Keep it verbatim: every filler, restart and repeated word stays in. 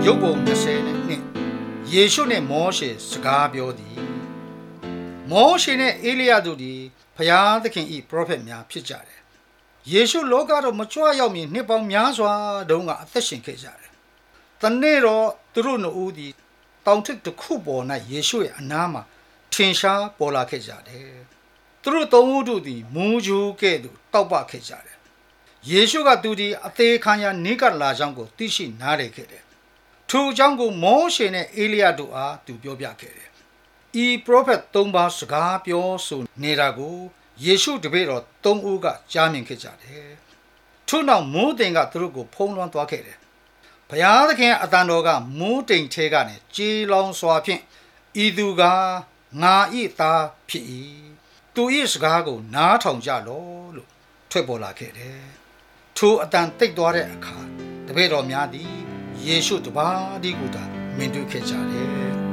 ရုပ်ပုံ20နဲ့နှစ်ယေရှုနဲ့မောရှေစကားပြောသည်မောရှေနဲ့အေလိယတို့သည်ဖျားသခင်ဤပရောဖက်များဖြစ်ကြတယ်ယေရှုလောကတော်မကြွရောက်မီနှစ်ပေါင်းများစွာတုန်းကအသက်ရှင်ခဲ့ကြတယ်တနေ့တော့သူတို့နှစ်ဦးသည်တောင်ထစ်တစ်ခုပေါ်၌ယေရှုရဲ့အနားမှာထင်ရှားပေါ်လာခဲ့ကြတယ်သူတို့သုံးဦးတို့သည်မူးကြိုးကဲ့သို့တောက်ပခဲ့ကြတယ်ယေရှုကသူသည်အသေးခံရနေကလာကြောင်းကိုသိရှိနားလည်ခဲ့တယ်ထိုအကြောင်းကိုမောရှေနဲ့အေလိယတို့အားသူပြောပြခဲ့တယ်ဤပရောဖက်သုံးပါးစကားပြောဆိုနေတာကိုယေရှုတပည့်တော်သုံးဦးကကြားမြင်ခဲ့ကြတယ်ထို့နောက်မိုးတိမ်ကသူတို့ကိုဖုံးလွှမ်းသွားခဲ့တယ်ဘုရားသခင်အတန်တော်ကမိုးတိမ်ထဲကနေကြေးလောင်စွာဖြင့်ဤသူကငါဤသားဖြစ်၏သူဤစကားကိုနားထောင်ကြလော့လို့ထွက်ပေါ်လာခဲ့တယ်ထိုအတန်တိတ်သွားတဲ့အခါတပည့်တော်များသည်ယေရှုတပါးဒီကိုသာမြင်တွေ့ခဲ့ကြတယ်